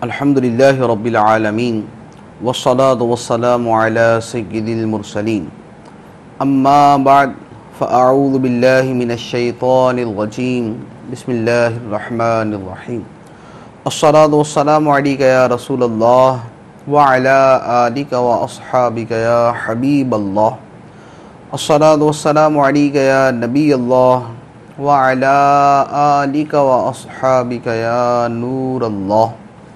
الحمد للہ رب العالمین والصلاة والسلام علی سید المرسلین اما بعد فاعوذ باللہ من الشیطان الرجیم بسم اللہ الرحمن الرحیم الصلاة والسلام علیک یا رسول اللہ وعلی آلک واصحابک یا حبیب اللہ الصلاة والسلام علیک یا نبی اللہ وعلی آلک واصحابک یا نور اللہ۔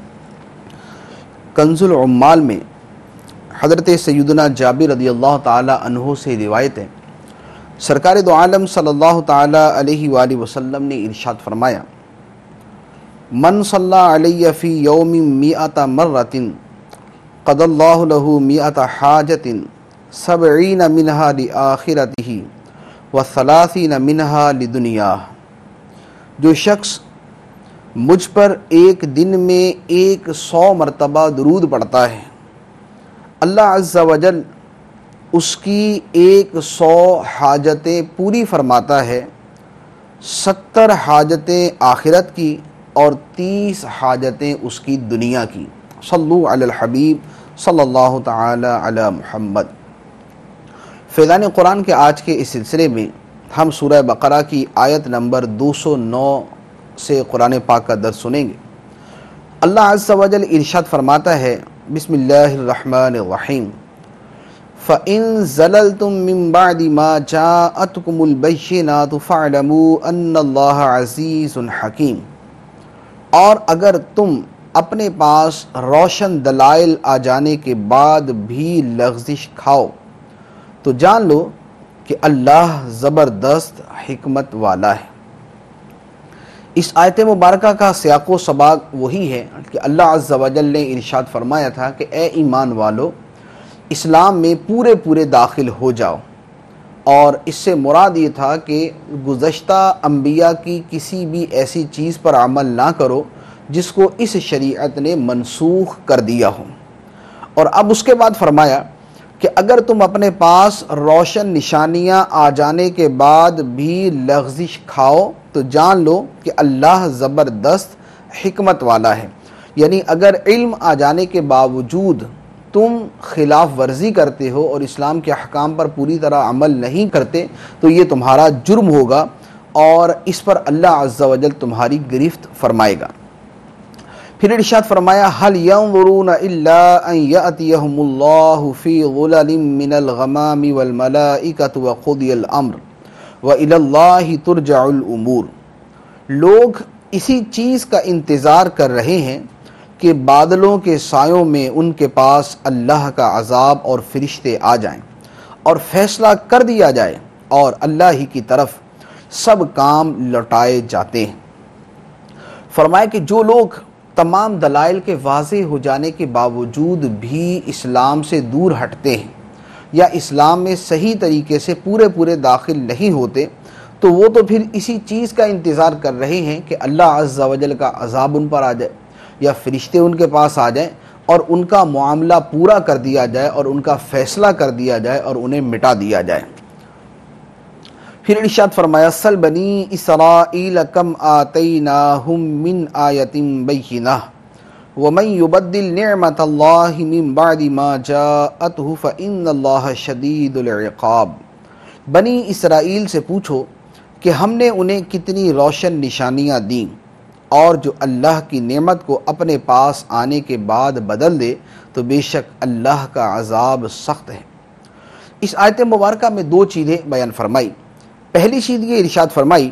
کنز العمال میں حضرت سیدنا جابر رضی اللہ تعالی عنہ سے روایت ہے، سرکار دو عالم صلی اللہ تعالی علیہ وآلہ وسلم نے ارشاد فرمایا، من صلی علی فی یوم مئۃ مرۃ قضی اللہ لہ مئۃ حاجۃ 70 منہا لآخرتہ و30 منہا لدنیاہ۔ جو شخص مجھ پر ایک دن میں 100 مرتبہ درود پڑھتا ہے، اللہ عز و جل اس کی 100 حاجتیں پوری فرماتا ہے، 70 حاجتیں آخرت کی اور 30 حاجتیں اس کی دنیا کی۔ صلو علی الحبیب صلی اللہ تعالی علی محمد۔ فیضان قرآن کے آج کے اس سلسلے میں ہم سورہ بقرہ کی آیت نمبر 209 سے قرآن پاک کا درس سنیں گے۔ اللہ عز و جل ارشاد فرماتا ہے، بسم اللہ الرحمن الرحیم، فَإِن زَلَلْتُم مِّن بَعْدِ مَا جَاءَتْكُمُ الْبَيِّنَاتُ فَاعْلَمُوا أَنَّ اللَّهَ عَزِيزٌ حَكِيمٌ۔ اور اگر تم اپنے پاس روشن دلائل آ جانے کے بعد بھی لغزش کھاؤ تو جان لو کہ اللہ زبردست حکمت والا ہے۔ اس آیت مبارکہ کا سیاق و سباق وہی ہے کہ اللہ عز و جل نے ارشاد فرمایا تھا کہ اے ایمان والو، اسلام میں پورے داخل ہو جاؤ، اور اس سے مراد یہ تھا کہ گزشتہ انبیاء کی کسی بھی ایسی چیز پر عمل نہ کرو جس کو اس شریعت نے منسوخ کر دیا ہو۔ اور اب اس کے بعد فرمایا کہ اگر تم اپنے پاس روشن نشانیاں آ جانے کے بعد بھی لغزش کھاؤ تو جان لو کہ اللہ زبردست حکمت والا ہے۔ یعنی اگر علم آ جانے کے باوجود تم خلاف ورزی کرتے ہو اور اسلام کے احکام پر پوری طرح عمل نہیں کرتے تو یہ تمہارا جرم ہوگا اور اس پر اللہ عز و جل تمہاری گرفت فرمائے گا۔ پھر ارشاد فرمایا، هل ينظرون الا ان ياتيهم الله في ظلل من الغمام والملائكة وقضي الامر والى الله ترجع الامور۔ لوگ اسی چیز کا انتظار کر رہے ہیں کہ بادلوں کے سایوں میں ان کے پاس اللہ کا عذاب اور فرشتے آ جائیں اور فیصلہ کر دیا جائے، اور اللہ ہی کی طرف سب کام لوٹائے جاتے ہیں۔ فرمایا کہ جو لوگ تمام دلائل کے واضح ہو جانے کے باوجود بھی اسلام سے دور ہٹتے ہیں یا اسلام میں صحیح طریقے سے پورے داخل نہیں ہوتے تو وہ تو پھر اسی چیز کا انتظار کر رہے ہیں کہ اللہ عز و جل کا عذاب ان پر آ جائے یا فرشتے ان کے پاس آ جائیں اور ان کا معاملہ پورا کر دیا جائے اور ان کا فیصلہ کر دیا جائے اور انہیں مٹا دیا جائے۔ پھر ارشاد فرمایا، سل بنی اسرائیل کم آتیناہم من آیۃ بینہ ومن یبدل نعمت اللہ من بعد ما جاءتہ فإن اللہ شدید العقاب۔ بنی اسرائیل سے پوچھو کہ ہم نے انہیں کتنی روشن نشانیاں دیں، اور جو اللہ کی نعمت کو اپنے پاس آنے کے بعد بدل دے تو بے شک اللہ کا عذاب سخت ہے۔ اس آیت مبارکہ میں 2 چیزیں بیان فرمائی۔ پہلی چیز یہ ارشاد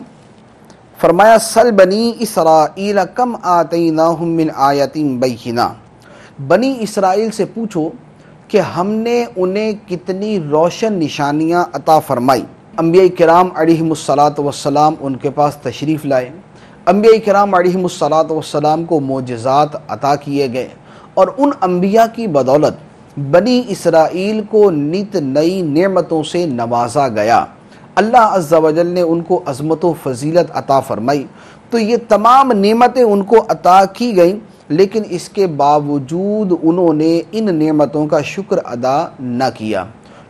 فرمایا سل بنی اسرائیل کم آتیناہم من آیۃ بینہ۔ بنی اسرائیل سے پوچھو کہ ہم نے انہیں کتنی روشن نشانیاں عطا فرمائی۔ انبیاء کرام علیہم الصلاۃ والسلام ان کے پاس تشریف لائے، انبیاء کرام علیہم الصلاۃ والسلام کو معجزات عطا کیے گئے، اور ان انبیاء کی بدولت بنی اسرائیل کو نت نئی نعمتوں سے نوازا گیا۔ اللہ عز و جل نے ان کو عظمت و فضیلت عطا فرمائی، تو یہ تمام نعمتیں ان کو عطا کی گئیں، لیکن اس کے باوجود انہوں نے ان نعمتوں کا شکر ادا نہ کیا، تو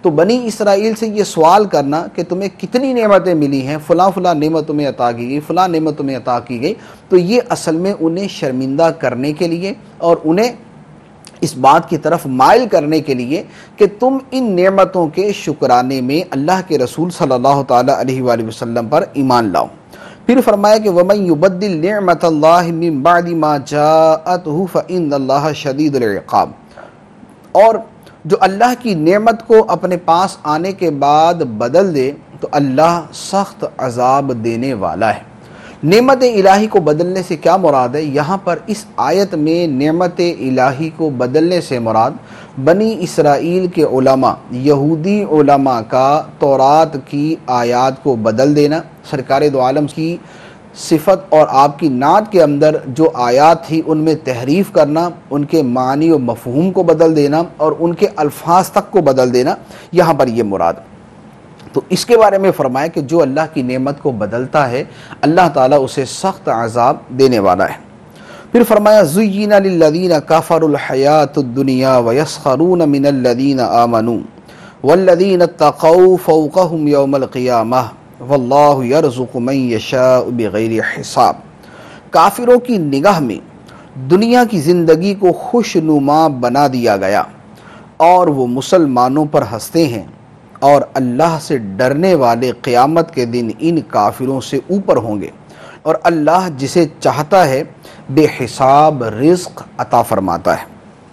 تو بنی اسرائیل سے یہ سوال کرنا کہ تمہیں کتنی نعمتیں ملی ہیں، فلاں فلاں نعمت تمہیں عطا کی گئی، فلاں نعمت تمہیں عطا کی گئی، تو یہ اصل میں انہیں شرمندہ کرنے کے لیے اور انہیں اس بات کی طرف مائل کرنے کے لیے کہ تم ان نعمتوں کے شکرانے میں اللہ کے رسول صلی اللہ تعالیٰ علیہ وآلہ وسلم پر ایمان لاؤ۔ پھر فرمایا کہ وَمَن يُبَدِّلْ نِعْمَةَ اللَّهِ مِن بَعْدِ مَا جَاءَتْهُ فَإِنَّ اللَّهَ شَدِيدُ الْعِقَابِ، اور جو اللہ کی نعمت کو اپنے پاس آنے کے بعد بدل دے تو اللہ سخت عذاب دینے والا ہے۔ نعمت الہی کو بدلنے سے کیا مراد ہے؟ یہاں پر اس آیت میں نعمت الہی کو بدلنے سے مراد بنی اسرائیل کے علماء، یہودی علماء کا تورات کی آیات کو بدل دینا، سرکار دو عالم کی صفت اور آپ کی نعت کے اندر جو آیات تھی ان میں تحریف کرنا، ان کے معنی و مفہوم کو بدل دینا اور ان کے الفاظ تک کو بدل دینا، یہاں پر یہ مراد۔ تو اس کے بارے میں فرمایا کہ جو اللہ کی نعمت کو بدلتا ہے اللہ تعالیٰ اسے سخت عذاب دینے والا ہے۔ پھر فرمایا زُيِّنَ لِلَّذِينَ كَفَرُوا الْحَيَاةُ الدُّنْيَا وَيَسْخَرُونَ مِنَ الَّذِينَ آمَنُوا وَالَّذِينَ اتَّقَوْا فَوْقَهُمْ يَوْمَ الْقِيَامَةِ وَاللَّهُ يَرْزُقُ مَن يَشَاءُ بِغَيْرِ حساب۔ کافروں کی نگاہ میں دنیا کی زندگی کو خوشنما بنا دیا گیا اور وہ مسلمانوں پر ہنستے ہیں، اور اللہ سے ڈرنے والے قیامت کے دن ان کافروں سے اوپر ہوں گے، اور اللہ جسے چاہتا ہے بے حساب رزق عطا فرماتا ہے۔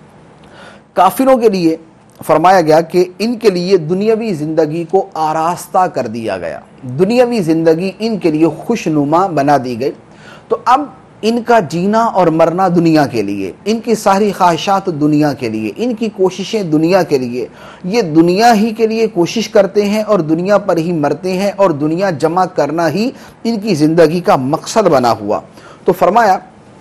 کافروں کے لیے فرمایا گیا کہ ان کے لیے دنیاوی زندگی کو آراستہ کر دیا گیا، دنیاوی زندگی ان کے لیے خوشنما بنا دی گئی، تو اب ان کا جینا اور مرنا دنیا کے لیے، ان کی ساری خواہشات دنیا کے لیے، ان کی کوششیں دنیا کے لیے، یہ دنیا ہی کے لیے کوشش کرتے ہیں اور دنیا پر ہی مرتے ہیں، اور دنیا جمع کرنا ہی ان کی زندگی کا مقصد بنا ہوا۔ تو فرمایا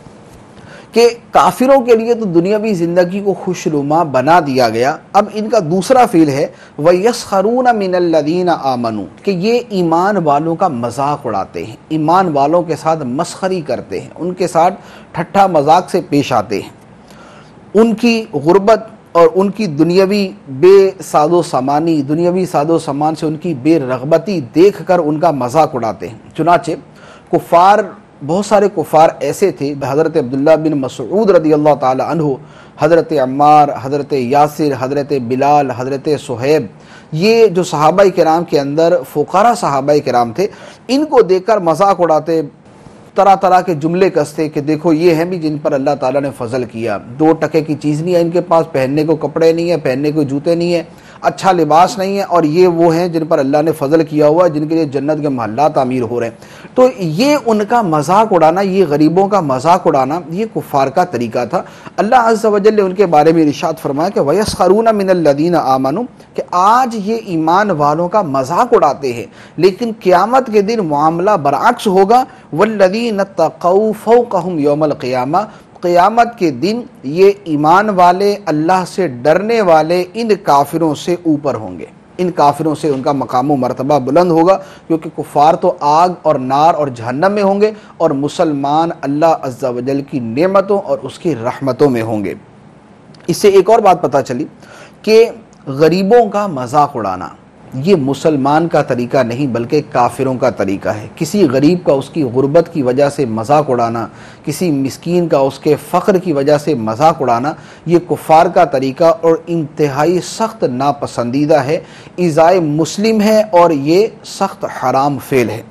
کہ کافروں کے لیے تو دنیاوی زندگی کو خوشنما بنا دیا گیا۔ اب ان کا دوسرا فعل ہے وَيَسْخَرُونَ مِنَ الَّذِينَ آمَنُوا، کہ یہ ایمان والوں کا مذاق اڑاتے ہیں، ایمان والوں کے ساتھ مسخری کرتے ہیں، ان کے ساتھ ٹھٹھا مذاق سے پیش آتے ہیں، ان کی غربت اور ان کی دنیاوی بے ساد و سامانی، دنیاوی ساد و سامان سے ان کی بے رغبتی دیکھ کر ان کا مذاق اڑاتے ہیں۔ چنانچہ کفار، بہت سارے کفار ایسے تھے، حضرت عبداللہ بن مسعود رضی اللہ تعالی عنہ، حضرت عمار، حضرت یاسر، حضرت بلال، حضرت صہیب، یہ جو صحابہ کرام کے اندر فقراء صحابہ کرام تھے، ان کو دیکھ کر مذاق اڑاتے، طرح طرح کے جملے کستے کہ دیکھو یہ ہیں بھی جن پر اللہ تعالیٰ نے فضل کیا، 2 ٹکے کی چیز نہیں ہے ان کے پاس، پہننے کو کپڑے نہیں ہے، پہننے کو جوتے نہیں ہے، اچھا لباس نہیں ہے، اور یہ وہ ہیں جن پر اللہ نے فضل کیا ہوا ہے، جن کے لیے جنت کے محلات تعمیر ہو رہے ہیں۔ تو یہ ان کا مذاق اڑانا، یہ غریبوں کا مذاق اڑانا، یہ کفار کا طریقہ تھا۔ اللہ عز و جل نے ان کے بارے میں ارشاد فرمایا کہ وَيَسْخَرُونَ مِنَ الَّذِينَ آمَنُوا، کہ آج یہ ایمان والوں کا مذاق اڑاتے ہیں، لیکن قیامت کے دن معاملہ برعکس ہوگا۔ وَالَّذِينَ اتَّقَوْا فَوْقَهُمْ يَوْمَ الْقِيَامَةِ، قیامت کے دن یہ ایمان والے، اللہ سے ڈرنے والے ان کافروں سے اوپر ہوں گے، ان کافروں سے ان کا مقام و مرتبہ بلند ہوگا، کیونکہ کفار تو آگ اور نار اور جہنم میں ہوں گے، اور مسلمان اللہ عز و جل کی نعمتوں اور اس کی رحمتوں میں ہوں گے۔ اس سے ایک اور بات پتہ چلی کہ غریبوں کا مذاق اڑانا یہ مسلمان کا طریقہ نہیں بلکہ کافروں کا طریقہ ہے۔ کسی غریب کا اس کی غربت کی وجہ سے مذاق اڑانا، کسی مسکین کا اس کے فقر کی وجہ سے مذاق اڑانا، یہ کفار کا طریقہ اور انتہائی سخت ناپسندیدہ ہے، ایذائے مسلم ہے، اور یہ سخت حرام فعل ہے۔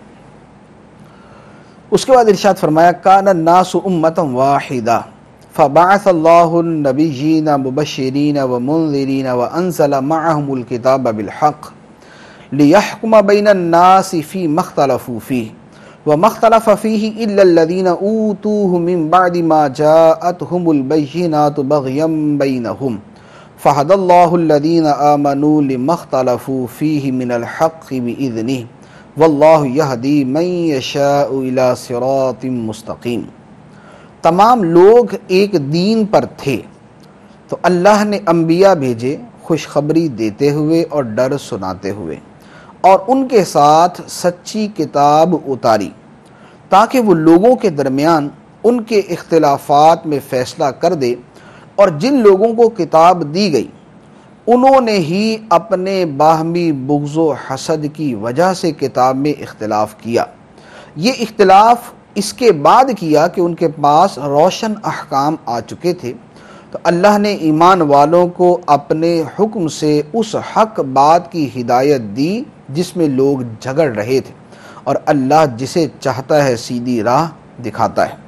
اس کے بعد ارشاد فرمایا کان الناس امۃ واحدہ فبعث اللہ النبیین مبشرین ومنذرین وانزل معهم الکتاب بالحق لِيَحْكُمَ بَيْنَ النَّاسِ فِي مَا اخْتَلَفُوا فِيهِ وَمَا اخْتَلَفَ فِيهِ إِلَّا الَّذِينَ أُوتُوهُ مِن بَعْدِ مَا جَاءَتْهُمُ الْبَيِّنَاتُ بَغْيًا بَيْنَهُمْ فَهَدَى اللَّهُ الَّذِينَ آمَنُوا لِمَا اخْتَلَفُوا فِيهِ مِنَ الْحَقِّ بِإِذْنِهِ وَاللَّهُ يَهْدِي مَن يَشَاءُ إِلَى صِرَاطٍ مُسْتَقِيمٍ۔ تمام لوگ ایک دین پر تھے تو اللہ نے انبیاء بھیجے خوشخبری دیتے ہوئے اور ڈر سناتے ہوئے، اور ان کے ساتھ سچی کتاب اتاری تاکہ وہ لوگوں کے درمیان ان کے اختلافات میں فیصلہ کر دے، اور جن لوگوں کو کتاب دی گئی انہوں نے ہی اپنے باہمی بغض و حسد کی وجہ سے کتاب میں اختلاف کیا۔ یہ اختلاف اس کے بعد کیا کہ ان کے پاس روشن احکام آ چکے تھے، تو اللہ نے ایمان والوں کو اپنے حکم سے اس حق بات کی ہدایت دی جس میں لوگ جھگڑ رہے تھے، اور اللہ جسے چاہتا ہے سیدھی راہ دکھاتا ہے۔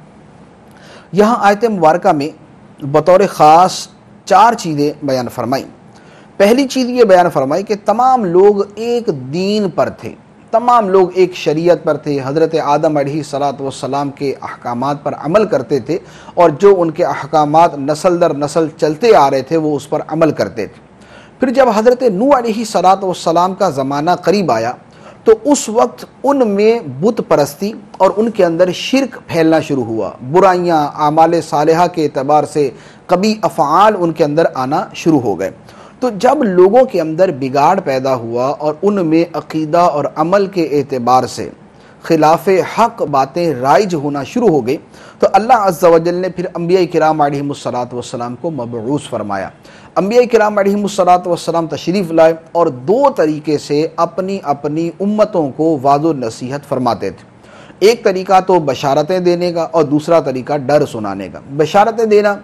یہاں آیت مبارکہ میں بطور خاص 4 چیزیں بیان فرمائیں۔ پہلی چیز یہ بیان فرمائی کہ تمام لوگ ایک دین پر تھے، تمام لوگ ایک شریعت پر تھے، حضرت آدم علیہ السلام کے احکامات پر عمل کرتے تھے، اور جو ان کے احکامات نسل در نسل چلتے آ رہے تھے وہ اس پر عمل کرتے تھے۔ پھر جب حضرت نوح علیہ السلام کا زمانہ قریب آیا تو اس وقت ان میں بت پرستی اور ان کے اندر شرک پھیلنا شروع ہوا، برائیاں، اعمال صالحہ کے اعتبار سے قبیح افعال ان کے اندر آنا شروع ہو گئے۔ تو جب لوگوں کے اندر بگاڑ پیدا ہوا اور ان میں عقیدہ اور عمل کے اعتبار سے خلاف حق باتیں رائج ہونا شروع ہو گئی، تو اللہ عز و جل نے پھر انبیاء کرام علیہم السلام کو مبعوث فرمایا۔ انبیاء کرام علیہم السلام تشریف لائے اور 2 طریقے سے اپنی اپنی امتوں کو وعظ و نصیحت فرماتے تھے۔ ایک طریقہ تو بشارتیں دینے کا اور دوسرا طریقہ ڈر سنانے کا۔ بشارتیں دینا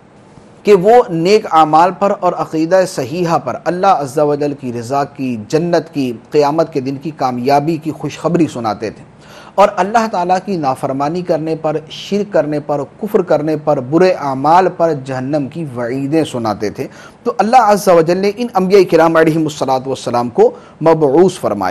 کہ وہ نیک اعمال پر اور عقیدہ صحیحہ پر اللہ عز و جل کی رضا کی، جنت کی، قیامت کے دن کی کامیابی کی خوشخبری سناتے تھے، اور اللہ تعالیٰ کی نافرمانی کرنے پر، شرک کرنے پر، کفر کرنے پر، برے اعمال پر جہنم کی وعیدیں سناتے تھے۔ تو اللہ عز و جل نے ان انبیاء کرام علیہم السلام کو مبعوث فرمایا۔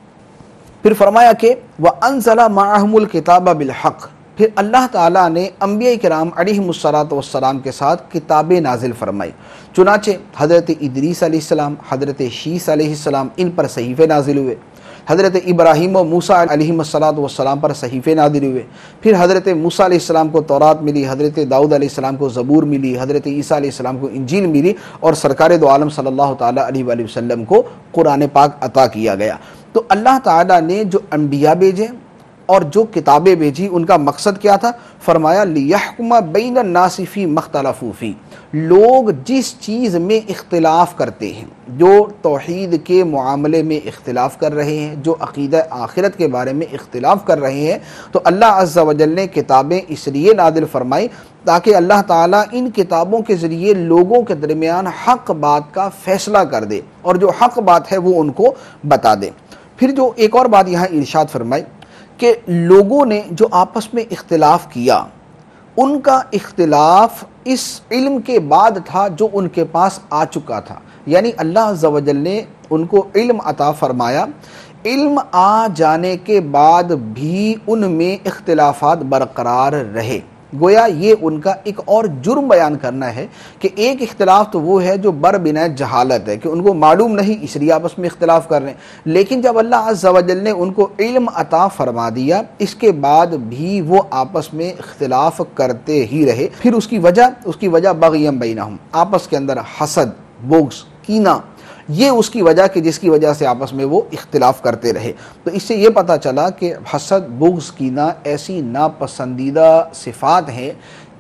پھر فرمایا کہ وَأَنزَلَ مَعَهُمُ الْكِتَابَ بِالْحَقِّ، پھر اللہ تعالیٰ نے انبیاء کرام علیہم السلام کے ساتھ کتابیں نازل فرمائی۔ چنانچہ حضرت ادریس علیہ السلام، حضرت شیس علیہ السلام، ان پر صحیفے نازل ہوئے۔ حضرت ابراہیم و موسیٰ علیہم السلام پر صحیفے نازل ہوئے۔ پھر حضرت موسیٰ علیہ السلام کو تورات ملی، حضرت داؤد علیہ السلام کو زبور ملی، حضرت عیسیٰ علیہ السلام کو انجیل ملی، اور سرکار دو عالم صلی اللہ تعالیٰ علیہ وآلہ وسلم کو قرآن پاک عطا کیا گیا۔ تو اللہ تعالیٰ نے جو انبیاء بھیجے اور جو کتابیں بھیجی، ان کا مقصد کیا تھا؟ فرمایا لِيَحْكُمَ بَيْنَ النَّاسِ فِي مَا اخْتَلَفُوا فِيهِ، لوگ جس چیز میں اختلاف کرتے ہیں، جو توحید کے معاملے میں اختلاف کر رہے ہیں، جو عقیدہ آخرت کے بارے میں اختلاف کر رہے ہیں، تو اللہ عز و جل نے کتابیں اس لیے نازل فرمائی تاکہ اللہ تعالیٰ ان کتابوں کے ذریعے لوگوں کے درمیان حق بات کا فیصلہ کر دے، اور جو حق بات ہے وہ ان کو بتا دے۔ پھر جو ایک اور بات یہاں ارشاد فرمائی کہ لوگوں نے جو آپس میں اختلاف کیا، ان کا اختلاف اس علم کے بعد تھا جو ان کے پاس آ چکا تھا، یعنی اللہ عز و جل نے ان کو علم عطا فرمایا، علم آ جانے کے بعد بھی ان میں اختلافات برقرار رہے۔ گویا یہ ان کا ایک اور جرم بیان کرنا ہے کہ ایک اختلاف تو وہ ہے جو بر بنا جہالت ہے، کہ ان کو معلوم نہیں اس لیے آپس میں اختلاف کر رہے ہیں، لیکن جب اللہ عز و جل نے ان کو علم عطا فرما دیا، اس کے بعد بھی وہ آپس میں اختلاف کرتے ہی رہے۔ پھر اس کی وجہ بغیم بینہم، آپس کے اندر حسد، بغض، کینہ، یہ اس کی وجہ کہ جس کی وجہ سے آپس میں وہ اختلاف کرتے رہے۔ تو اس سے یہ پتہ چلا کہ حسد، بغض، کینہ ایسی ناپسندیدہ صفات ہیں،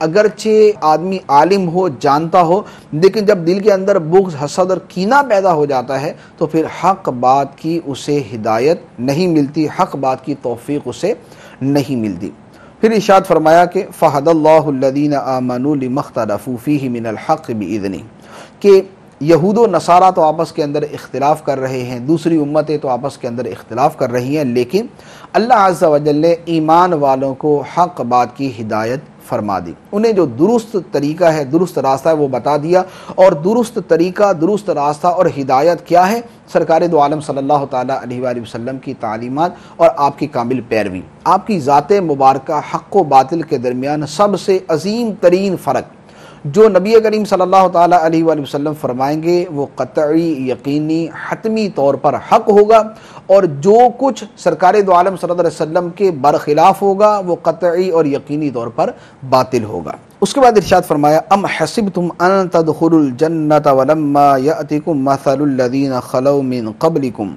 اگرچہ آدمی عالم ہو، جانتا ہو، لیکن جب دل کے اندر بغض، حسد اور کینہ پیدا ہو جاتا ہے تو پھر حق بات کی اسے ہدایت نہیں ملتی، حق بات کی توفیق اسے نہیں ملتی۔ پھر ارشاد فرمایا کہ فَهَدَى اللَّهُ الَّذِينَ آمَنُوا لِمَا اخْتَلَفُوا فِيهِ مِنَ الْحَقِّ بِإِذْنِهِ، کہ یہود و نصارہ تو آپس کے اندر اختلاف کر رہے ہیں، دوسری امتیں تو آپس کے اندر اختلاف کر رہی ہیں، لیکن اللہ عز و جل نے ایمان والوں کو حق بات کی ہدایت فرما دی، انہیں جو درست طریقہ ہے، درست راستہ ہے وہ بتا دیا، اور درست طریقہ، درست راستہ اور ہدایت کیا ہے؟ سرکار دو عالم صلی اللہ تعالیٰ علیہ وآلہ وسلم کی تعلیمات اور آپ کی کامل پیروی۔ آپ کی ذات مبارکہ، حق و باطل کے درمیان سب سے عظیم ترین فرق جو نبی کریم صلی اللہ تعالیٰ علیہ وآلہ وسلم فرمائیں گے وہ قطعی، یقینی، حتمی طور پر حق ہوگا، اور جو کچھ سرکار دو عالم صلی اللہ علیہ وسلم کے برخلاف ہوگا وہ قطعی اور یقینی طور پر باطل ہوگا۔ اس کے بعد ارشاد فرمایا ام حسبتم ان تدخلوا الجنة ولما يأتكم مثل الذين خلوا من قبلكم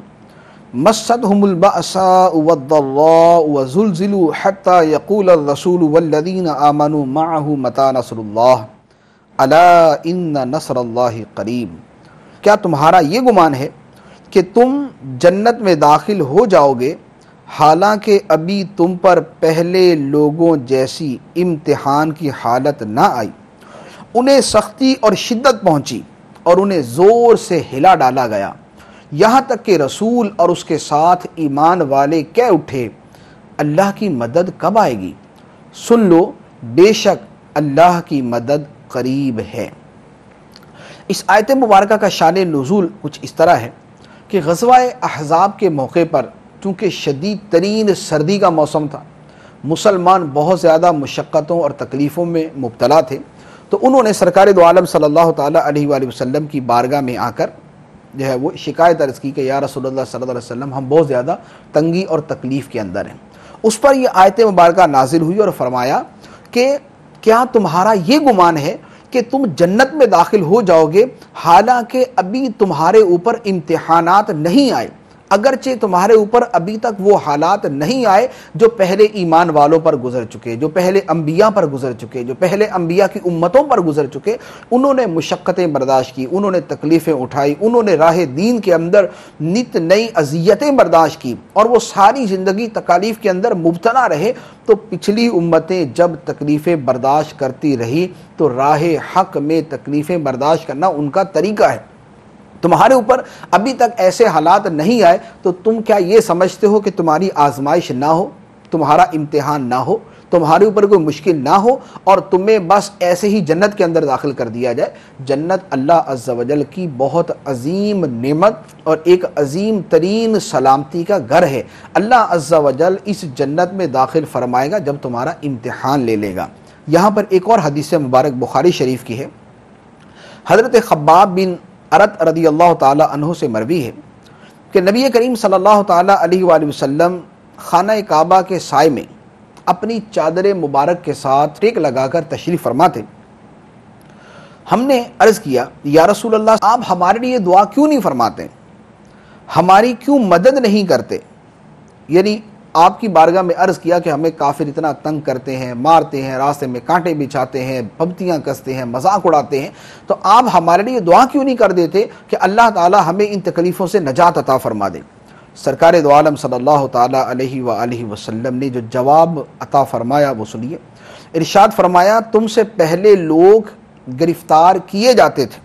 مستهم البأساء والضراء وزلزلوا حتى يقول الرسول والذين آمنوا معه متى نصر الله الا ان نصر اللہ قریب۔ کیا تمہارا یہ گمان ہے کہ تم جنت میں داخل ہو جاؤ گے حالانکہ ابھی تم پر پہلے لوگوں جیسی امتحان کی حالت نہ آئی؟ انہیں سختی اور شدت پہنچی اور انہیں زور سے ہلا ڈالا گیا، یہاں تک کہ رسول اور اس کے ساتھ ایمان والے کہہ اٹھے اللہ کی مدد کب آئے گی؟ سن لو بے شک اللہ کی مدد قریب ہے۔ اس آیت مبارکہ کا شان نزول کچھ اس طرح ہے کہ غزوہ احزاب کے موقع پر چونکہ شدید ترین سردی کا موسم تھا، مسلمان بہت زیادہ مشقتوں اور تکلیفوں میں مبتلا تھے، تو انہوں نے سرکار دو عالم صلی اللہ تعالیٰ علیہ وآلہ وسلم کی بارگاہ میں آ کر جو ہے وہ شکایت عرض کی کہ یا رسول اللہ صلی اللہ علیہ وسلم ہم بہت زیادہ تنگی اور تکلیف کے اندر ہیں۔ اس پر یہ آیت مبارکہ نازل ہوئی اور فرمایا کہ کیا تمہارا یہ گمان ہے کہ تم جنت میں داخل ہو جاؤ گے حالانکہ ابھی تمہارے اوپر امتحانات نہیں آئے، اگرچہ تمہارے اوپر ابھی تک وہ حالات نہیں آئے جو پہلے ایمان والوں پر گزر چکے، جو پہلے انبیاء پر گزر چکے، جو پہلے انبیاء کی امتوں پر گزر چکے۔ انہوں نے مشقتیں برداشت کی، انہوں نے تکلیفیں اٹھائی، انہوں نے راہ دین کے اندر نت نئی اذیتیں برداشت کی اور وہ ساری زندگی تکالیف کے اندر مبتلا رہے۔ تو پچھلی امتیں جب تکلیفیں برداشت کرتی رہی تو راہ حق میں تکلیفیں برداشت کرنا ان کا طریقہ ہے۔ تمہارے اوپر ابھی تک ایسے حالات نہیں آئے تو تم کیا یہ سمجھتے ہو کہ تمہاری آزمائش نہ ہو، تمہارا امتحان نہ ہو، تمہارے اوپر کوئی مشکل نہ ہو اور تمہیں بس ایسے ہی جنت کے اندر داخل کر دیا جائے؟ جنت اللہ عز و جل کی بہت عظیم نعمت اور ایک عظیم ترین سلامتی کا گھر ہے۔ اللہ عز و جل اس جنت میں داخل فرمائے گا جب تمہارا امتحان لے لے گا۔ یہاں پر ایک اور حدیث مبارک بخاری شریف کی ہے، حضرت خباب بن ارت رضی اللہ تعالی عنہ سے مروی ہے کہ نبی کریم صلی اللہ تعالی علیہ وآلہ وسلم خانہ کعبہ کے سائے میں اپنی چادر مبارک کے ساتھ ٹیک لگا کر تشریف فرما تھے۔ ہم نے عرض کیا یا رسول اللہ آپ ہمارے لیے دعا کیوں نہیں فرماتے، ہماری کیوں مدد نہیں کرتے؟ یعنی آپ کی بارگاہ میں عرض کیا کہ ہمیں کافر اتنا تنگ کرتے ہیں، مارتے ہیں، راستے میں کانٹے بچھاتے ہیں، پھبتیاں کستے ہیں، مذاق اڑاتے ہیں، تو آپ ہمارے لیے دعا کیوں نہیں کر دیتے کہ اللہ تعالی ہمیں ان تکلیفوں سے نجات عطا فرما دے؟ سرکار دو عالم صلی اللہ تعالی علیہ وآلہ وسلم نے جو جواب عطا فرمایا وہ سنیے۔ ارشاد فرمایا تم سے پہلے لوگ گرفتار کیے جاتے تھے،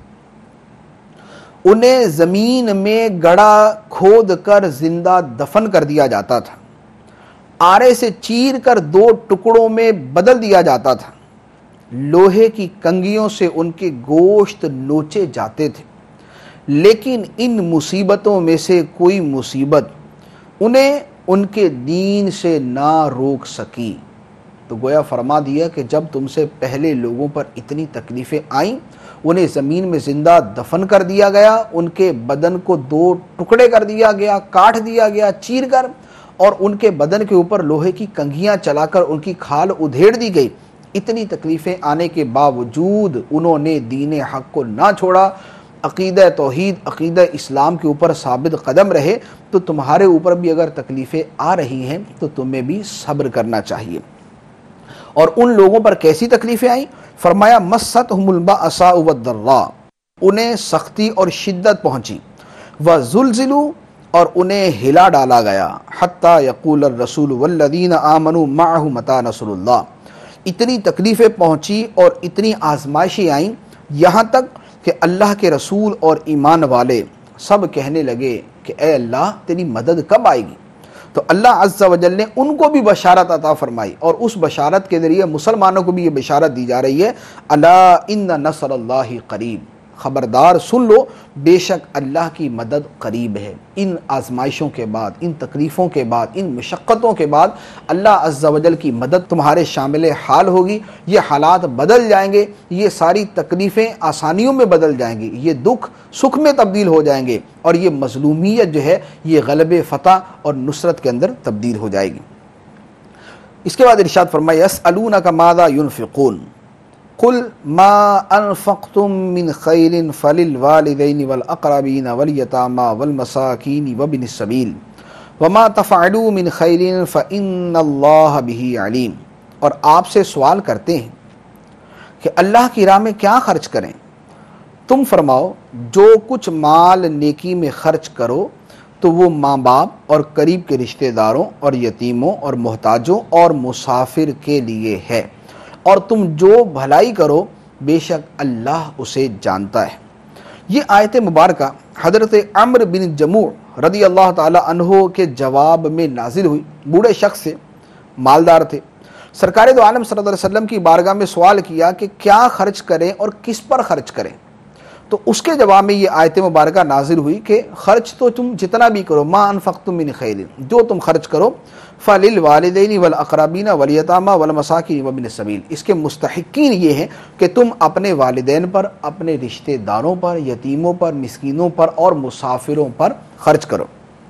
انہیں زمین میں گڑھا کھود کر زندہ دفن کر دیا جاتا تھا، آرے سے چیر کر 2 ٹکڑوں میں بدل دیا جاتا تھا، لوہے کی کنگھیوں سے ان کے گوشت نوچے جاتے تھے، لیکن ان مصیبتوں میں سے کوئی مصیبت انہیں ان کے دین سے نہ روک سکی۔ تو گویا فرما دیا کہ جب تم سے پہلے لوگوں پر اتنی تکلیفیں آئیں، انہیں زمین میں زندہ دفن کر دیا گیا، ان کے بدن کو 2 ٹکڑے کر دیا گیا، کاٹ دیا گیا چیر کر، اور ان کے بدن کے اوپر لوہے کی کنگھیاں چلا کر ان کی کھال ادھیڑ دی گئی۔ اتنی تکلیفیں آنے کے باوجود انہوں نے دین حق کو نہ چھوڑا، عقیدہ توحید، عقیدہ اسلام کے اوپر ثابت قدم رہے۔ تو تمہارے اوپر بھی اگر تکلیفیں آ رہی ہیں تو تمہیں بھی صبر کرنا چاہیے۔ اور ان لوگوں پر کیسی تکلیفیں آئیں؟ فرمایا مستہم البأساء والضراء، انہیں سختی اور شدت پہنچی، وزلزلوا، اور انہیں ہلا ڈالا گیا، حتی یقول الرسول والذین آمنوا معہ متی نصر اللہ، اتنی تکلیفیں پہنچی اور اتنی آزمائشیں آئیں یہاں تک کہ اللہ کے رسول اور ایمان والے سب کہنے لگے کہ اے اللہ تیری مدد کب آئے گی؟ تو اللہ عز و جل نے ان کو بھی بشارت عطا فرمائی، اور اس بشارت کے ذریعے مسلمانوں کو بھی یہ بشارت دی جا رہی ہے، الا ان نصر اللہ قریب، خبردار سن لو بے شک اللہ کی مدد قریب ہے۔ ان آزمائشوں کے بعد، ان تکلیفوں کے بعد، ان مشقتوں کے بعد اللہ عز و جل کی مدد تمہارے شامل حال ہوگی، یہ حالات بدل جائیں گے، یہ ساری تکلیفیں آسانیوں میں بدل جائیں گی، یہ دکھ سکھ میں تبدیل ہو جائیں گے، اور یہ مظلومیت جو ہے یہ غلب فتح اور نصرت کے اندر تبدیل ہو جائے گی۔ اس کے بعد ارشاد فرمایا یسألونک ماذا ينفقون قل ما انفقتم من خیر فللوالدین والاقربین والیتامی والمساکین وابن السبیل وما تفعلوا من خیر فإن اللہ بہ علیم۔ اور آپ سے سوال کرتے ہیں کہ اللہ کی راہ میں کیا خرچ کریں، تم فرماؤ جو کچھ مال نیکی میں خرچ کرو تو وہ ماں باپ اور قریب کے رشتہ داروں اور یتیموں اور محتاجوں اور مسافر کے لیے ہے، اور تم جو بھلائی کرو بے شک اللہ اسے جانتا ہے۔ یہ آیت مبارکہ حضرت عمرو بن جموع رضی اللہ تعالی عنہ کے جواب میں نازل ہوئی۔ بوڑھے شخص سے مالدار تھے، سرکار دو عالم صلی اللہ علیہ وسلم کی بارگاہ میں سوال کیا کہ کیا خرچ کریں اور کس پر خرچ کریں، تو اس کے جواب میں یہ آیت مبارکہ نازل ہوئی کہ خرچ تو تم جتنا بھی کرو، ما انفقتم من خیر، جو تم خرچ کرو فللوالدین والاقربین والیتامى والمساکین وابن السبیل، اس کے مستحقین یہ ہیں کہ تم اپنے والدین پر، اپنے رشتہ داروں پر، یتیموں پر، مسکینوں پر اور مسافروں پر خرچ کرو۔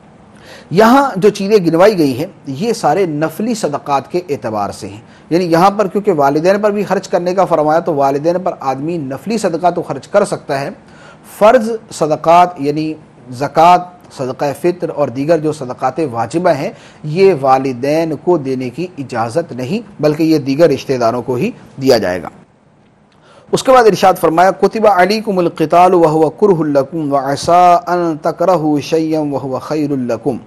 یہاں جو چیزیں گنوائی گئی ہیں یہ سارے نفلی صدقات کے اعتبار سے ہیں، یعنی یہاں پر کیونکہ والدین پر بھی خرچ کرنے کا فرمایا تو والدین پر آدمی نفلی صدقہ تو خرچ کر سکتا ہے، فرض صدقات یعنی زکوٰۃ، صدقہ فطر اور دیگر جو صدقات واجبہ ہیں یہ والدین کو دینے کی اجازت نہیں، بلکہ یہ دیگر رشتہ داروں کو ہی دیا جائے گا۔ اس کے بعد ارشاد فرمایا کتب علیکم القتال وهو کرہ لکم وعسى ان تکرہوا شیئا وهو خیر لکم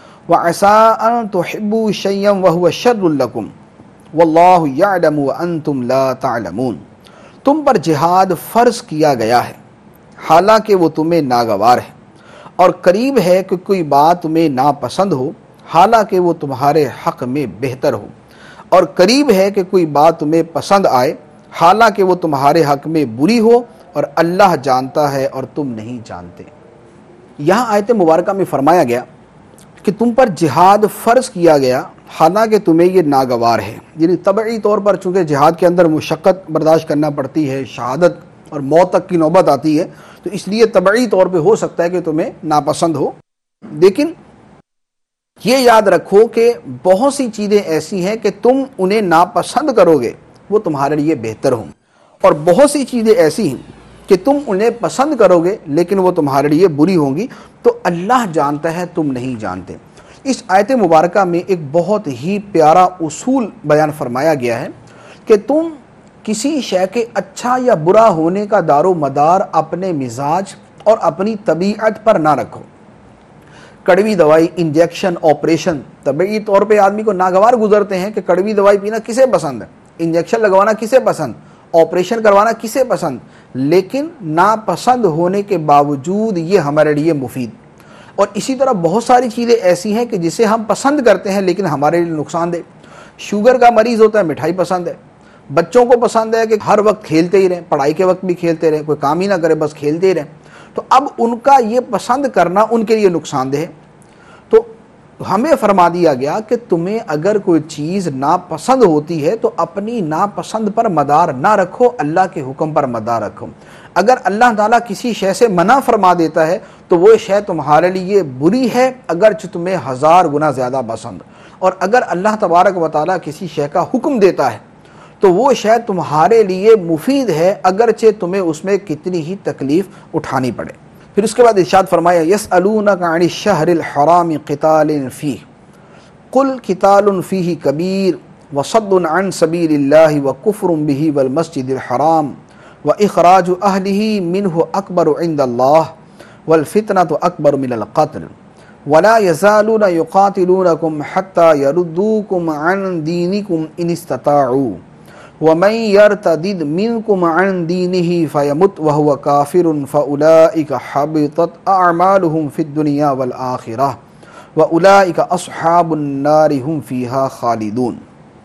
وعسى ان تحبوا شیئا وهو شر لکم واللہ یعلم وانتم لا تعلمون، تم پر جہاد فرض کیا گیا ہے حالانکہ وہ تمہیں ناگوار ہے، اور قریب ہے کہ کوئی بات تمہیں ناپسند ہو حالانکہ وہ تمہارے حق میں بہتر ہو، اور قریب ہے کہ کوئی بات تمہیں پسند آئے حالانکہ وہ تمہارے حق میں بری ہو، اور اللہ جانتا ہے اور تم نہیں جانتے۔ یہاں آیت مبارکہ میں فرمایا گیا کہ تم پر جہاد فرض کیا گیا حالانکہ تمہیں یہ ناگوار ہے، یعنی طبعی طور پر چونکہ جہاد کے اندر مشقت برداشت کرنا پڑتی ہے، شہادت اور موت تک کی نوبت آتی ہے، تو اس لیے طبعی طور پہ ہو سکتا ہے کہ تمہیں ناپسند ہو، لیکن یہ یاد رکھو کہ بہت سی چیزیں ایسی ہیں کہ تم انہیں ناپسند کرو گے وہ تمہارے لیے بہتر ہوں، اور بہت سی چیزیں ایسی ہیں کہ تم انہیں پسند کرو گے لیکن وہ تمہارے لیے بری ہوں گی، تو اللہ جانتا ہے تم نہیں جانتے۔ اس آیت مبارکہ میں ایک بہت ہی پیارا اصول بیان فرمایا گیا ہے کہ تم کسی شے کے اچھا یا برا ہونے کا دار و مدار اپنے مزاج اور اپنی طبیعت پر نہ رکھو۔ کڑوی دوائی، انجیکشن، آپریشن، طبعی طور پہ آدمی کو ناگوار گزرتے ہیں کہ کڑوی دوائی پینا کسے پسند ہے، انجیکشن لگوانا کسے پسند، آپریشن کروانا کسے پسند، لیکن ناپسند ہونے کے باوجود یہ ہمارے لیے مفید۔ اور اسی طرح بہت ساری چیزیں ایسی ہیں کہ جسے ہم پسند کرتے ہیں لیکن ہمارے لیے نقصان دہ۔ شوگر کا مریض ہوتا ہے، مٹھائی پسند ہے، بچوں کو پسند ہے کہ ہر وقت کھیلتے ہی رہیں، پڑھائی کے وقت بھی کھیلتے رہیں، کوئی کام ہی نہ کرے بس کھیلتے ہی رہیں، تو اب ان کا یہ پسند کرنا ان کے لیے نقصان دہ ہے۔ تو ہمیں فرما دیا گیا کہ تمہیں اگر کوئی چیز ناپسند ہوتی ہے تو اپنی ناپسند پر مدار نہ رکھو، اللہ کے حکم پر مدار رکھو۔ اگر اللہ تعالیٰ کسی شے سے منع فرما دیتا ہے تو وہ شے تمہارے لیے بری ہے اگرچہ تمہیں 1000 گنا زیادہ پسند، اور اگر اللہ تبارک و تعالیٰ کسی شے کا حکم دیتا ہے تو وہ شے تمہارے لیے مفید ہے اگرچہ تمہیں اس میں کتنی ہی تکلیف اٹھانی پڑے۔ پھر اس کے بعد ارشاد فرمایا یسألونک عن الشہر الحرام قتال فیہ قل قتال فیہ کبیر وصد عن سبیل اللہ وکفر بہ والمسجد الحرام واخراج اہلہ منہ اکبر عند اللہ والفتنۃ اکبر من القتل ولا يزالون يقاتلونکم حتی یردوکم عن دینکم ان استطاعوا وَمَن يَرْتَدِدْ مِنْكُمْ عَنْ دِينِهِ فَيَمُتْ وَهُوَ كَافِرٌ فَأُولَئِكَ حَبِطَتْ أَعْمَالُهُمْ فِي الدُّنْيَا وَالْآخِرَةِ وَأُولَئِكَ أَصْحَابُ النَّارِ هُمْ فِيهَا خَالِدُونَ۔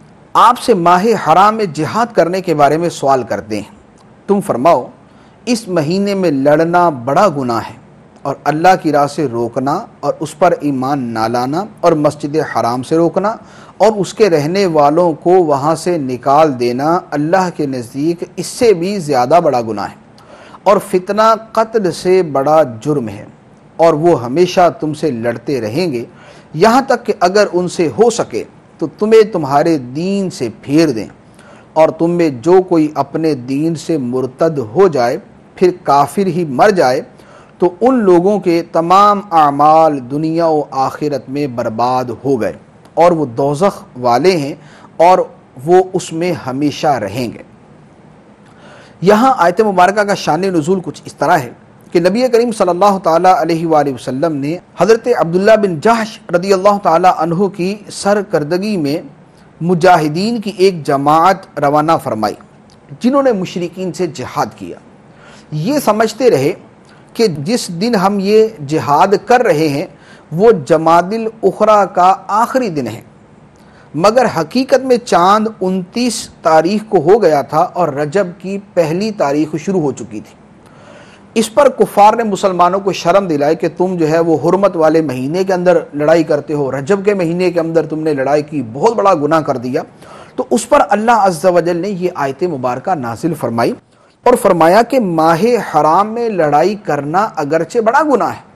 آپ سے ماہ حرام میں جہاد کرنے کے بارے میں سوال کرتے ہیں، تم فرماؤ اس مہینے میں لڑنا بڑا گناہ ہے، اور اللہ کی راہ سے روکنا اور اس پر ایمان نہ لانا اور مسجد حرام سے روکنا اور اس کے رہنے والوں کو وہاں سے نکال دینا اللہ کے نزدیک اس سے بھی زیادہ بڑا گناہ ہے، اور فتنہ قتل سے بڑا جرم ہے، اور وہ ہمیشہ تم سے لڑتے رہیں گے یہاں تک کہ اگر ان سے ہو سکے تو تمہیں تمہارے دین سے پھیر دیں، اور تم میں جو کوئی اپنے دین سے مرتد ہو جائے پھر کافر ہی مر جائے تو ان لوگوں کے تمام اعمال دنیا و آخرت میں برباد ہو گئے، اور وہ دوزخ والے ہیں اور وہ اس میں ہمیشہ رہیں گے۔ یہاں آیت مبارکہ کا شان نزول کچھ اس طرح ہے کہ نبی کریم صلی اللہ تعالیٰ علیہ وآلہ وسلم نے حضرت عبداللہ بن جحش رضی اللہ تعالیٰ عنہ کی سرکردگی میں مجاہدین کی ایک جماعت روانہ فرمائی جنہوں نے مشرکین سے جہاد کیا۔ یہ سمجھتے رہے کہ جس دن ہم یہ جہاد کر رہے ہیں وہ جمادی الاخری کا آخری دن ہے، مگر حقیقت میں چاند 29 تاریخ کو ہو گیا تھا اور رجب کی پہلی تاریخ شروع ہو چکی تھی۔ اس پر کفار نے مسلمانوں کو شرم دلائی کہ تم جو ہے وہ حرمت والے مہینے کے اندر لڑائی کرتے ہو، رجب کے مہینے کے اندر تم نے لڑائی کی، بہت بڑا گناہ کر دیا۔ تو اس پر اللہ عز و جل نے یہ آیت مبارکہ نازل فرمائی اور فرمایا کہ ماہ حرام میں لڑائی کرنا اگرچہ بڑا گناہ ہے،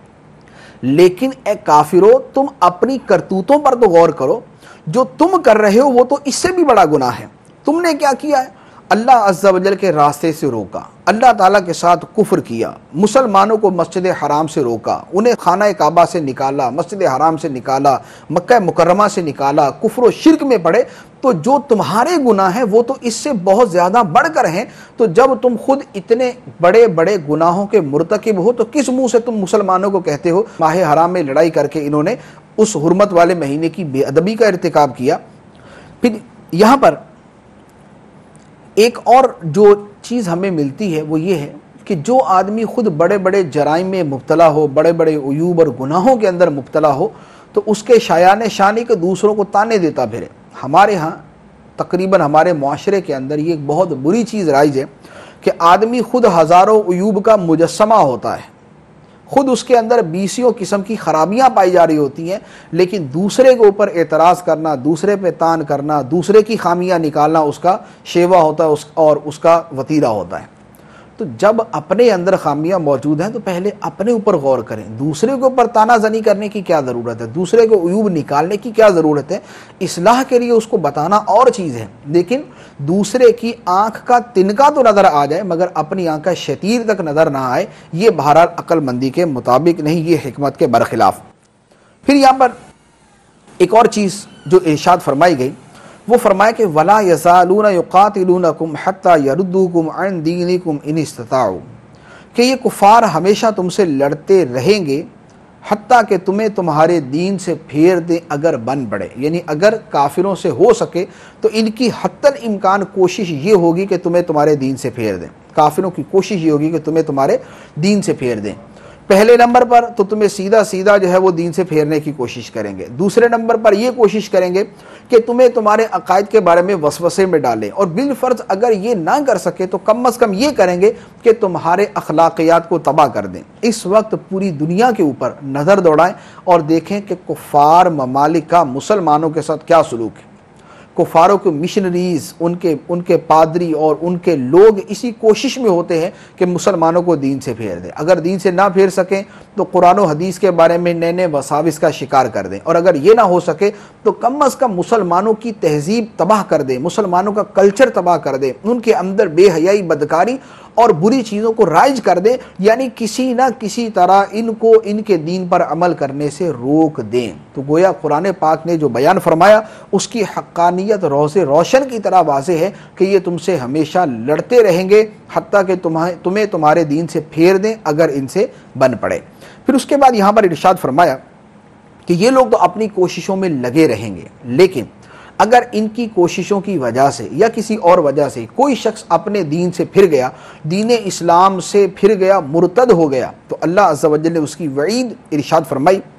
لیکن اے کافرو تم اپنی کرتوتوں پر تو غور کرو، جو تم کر رہے ہو وہ تو اس سے بھی بڑا گناہ ہے۔ تم نے کیا کیا ہے؟ اللہ عز و جل کے راستے سے روکا، اللہ تعالیٰ کے ساتھ کفر کیا، مسلمانوں کو مسجد حرام سے روکا، انہیں خانہ کعبہ سے نکالا، مسجد حرام سے نکالا، مکہ مکرمہ سے نکالا، کفر و شرک میں پڑے۔ تو جو تمہارے گناہ ہیں وہ تو اس سے بہت زیادہ بڑھ کر ہیں۔ تو جب تم خود اتنے بڑے بڑے گناہوں کے مرتکب ہو تو کس منہ سے تم مسلمانوں کو کہتے ہو ماہ حرام میں لڑائی کر کے انہوں نے اس حرمت والے مہینے کی بے ادبی کا ارتکاب کیا۔ پھر یہاں پر ایک اور جو چیز ہمیں ملتی ہے وہ یہ ہے کہ جو آدمی خود بڑے بڑے جرائم میں مبتلا ہو، بڑے بڑے عیوب اور گناہوں کے اندر مبتلا ہو، تو اس کے شایان شانی کے دوسروں کو تانے دیتا پھرے۔ ہمارے ہاں تقریباً ہمارے معاشرے کے اندر یہ ایک بہت بری چیز رائج ہے کہ آدمی خود ہزاروں عیوب کا مجسمہ ہوتا ہے، خود اس کے اندر بیسیوں قسم کی خرابیاں پائی جا رہی ہوتی ہیں، لیکن دوسرے کے اوپر اعتراض کرنا، دوسرے پہ تان کرنا، دوسرے کی خامیاں نکالنا اس کا شیوا ہوتا ہے اور اس کا وتیرہ ہوتا ہے۔ تو جب اپنے اندر خامیاں موجود ہیں تو پہلے اپنے اوپر غور کریں، دوسرے کے اوپر تانا زنی کرنے کی کیا ضرورت ہے، دوسرے کو عیوب نکالنے کی کیا ضرورت ہے۔ اصلاح کے لیے اس کو بتانا اور چیز ہے، لیکن دوسرے کی آنکھ کا تنکا تو نظر آ جائے مگر اپنی آنکھ کا شتیر تک نظر نہ آئے، یہ بہرحال عقل مندی کے مطابق نہیں، یہ حکمت کے برخلاف۔ پھر یہاں پر ایک اور چیز جو ارشاد فرمائی گئی وہ فرمایا کہ وَلَا يَزَالُونَ يُقَاتِلُونَكُمْ حَتَّى يَرُدُّوكُمْ عَنْ دِينِكُمْ إِنِ اسْتَطَاعُوا، کہ یہ کفار ہمیشہ تم سے لڑتے رہیں گے حتیٰ کہ تمہیں تمہارے دین سے پھیر دیں اگر بن پڑے، یعنی اگر کافروں سے ہو سکے تو ان کی حتی الامکان کوشش یہ ہوگی کہ تمہیں تمہارے دین سے پھیر دیں، کافروں کی کوشش یہ ہوگی کہ تمہیں تمہارے دین سے پھیر دیں۔ پہلے نمبر پر تو تمہیں سیدھا سیدھا جو ہے وہ دین سے پھیرنے کی کوشش کریں گے، دوسرے نمبر پر یہ کوشش کریں گے کہ تمہیں تمہارے عقائد کے بارے میں وسوسے میں ڈالیں، اور بالفرض اگر یہ نہ کر سکے تو کم از کم یہ کریں گے کہ تمہارے اخلاقیات کو تباہ کر دیں۔ اس وقت پوری دنیا کے اوپر نظر دوڑائیں اور دیکھیں کہ کفار ممالک کا مسلمانوں کے ساتھ کیا سلوک ہے۔ کفاروں کے مشنریز، ان کے پادری اور ان کے لوگ اسی کوشش میں ہوتے ہیں کہ مسلمانوں کو دین سے پھیر دیں، اگر دین سے نہ پھیر سکیں تو قرآن و حدیث کے بارے میں نئے نئے وساوس کا شکار کر دیں، اور اگر یہ نہ ہو سکے تو کم از کم مسلمانوں کی تہذیب تباہ کر دیں، مسلمانوں کا کلچر تباہ کر دیں، ان کے اندر بے حیائی، بدکاری اور بری چیزوں کو رائج کر دیں، یعنی کسی نہ کسی طرح ان کو ان کے دین پر عمل کرنے سے روک دیں۔ تو گویا قرآن پاک نے جو بیان فرمایا اس کی حقانیت روز روشن کی طرح واضح ہے کہ یہ تم سے ہمیشہ لڑتے رہیں گے حتیٰ کہ تمہیں تمہارے دین سے پھیر دیں اگر ان سے بن پڑے۔ پھر اس کے بعد یہاں پر ارشاد فرمایا کہ یہ لوگ تو اپنی کوششوں میں لگے رہیں گے، لیکن اگر ان کی کوششوں کی وجہ سے یا کسی اور وجہ سے کوئی شخص اپنے دین سے پھر گیا، دین اسلام سے پھر گیا، مرتد ہو گیا، تو اللہ عز و جل نے اس کی وعید ارشاد